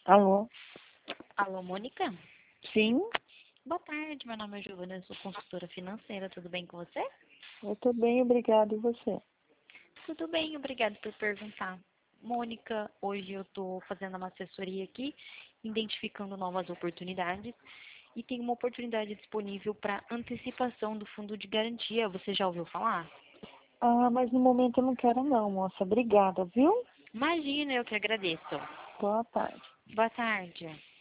Alô? Alô, Mônica? Sim, Boa tarde, meu nome é Giovana, eu sou consultora financeira, tudo bem com você? eu tô bem, obrigada. E você? Tudo bem, obrigada por perguntar. Mônica, hoje eu estou fazendo uma assessoria aqui, identificando novas oportunidades e tem uma oportunidade disponível para antecipação do fundo de garantia. Você já ouviu falar? Ah, mas no momento eu não quero não, moça. Obrigada, viu? Imagina, eu que agradeço. Boa tarde. Boa tarde.